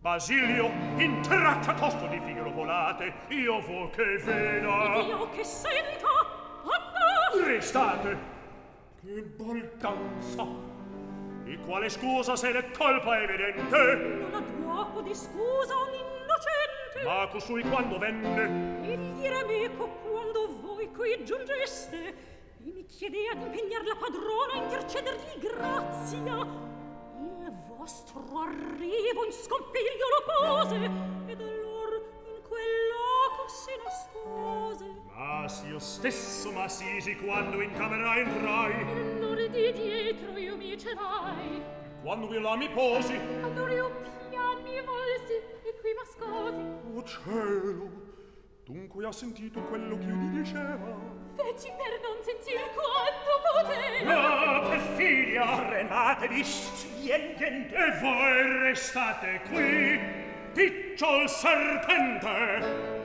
Basilio, intraccia tosto di figaro volate, io vo che veda. Ed io che senta, anda! Restate! Che baldanza! E quale scusa se ne colpa evidente? Non ha duopo di scusa un innocente. Ma costui quando venne? Egli era meco quando voi qui giungeste e mi chiedea di impegnar la padrona a intercedergli grazia. Il vostro arrivo in scompiglio lo pose ed allor in quel loco si nascose. Ma s'io stesso m'assisi quando in camera entrai. E allora di dietro io mi celai. Quando vi là mi posi. Allora io pian mi volsi e qui m'ascosi. Oh cielo! Dunque ha sentito quello che io gli diceva? Feci per non sentir quanto poteva. No, perfidia! Frenatevi, svigliente! E voi restate qui, picciol serpente!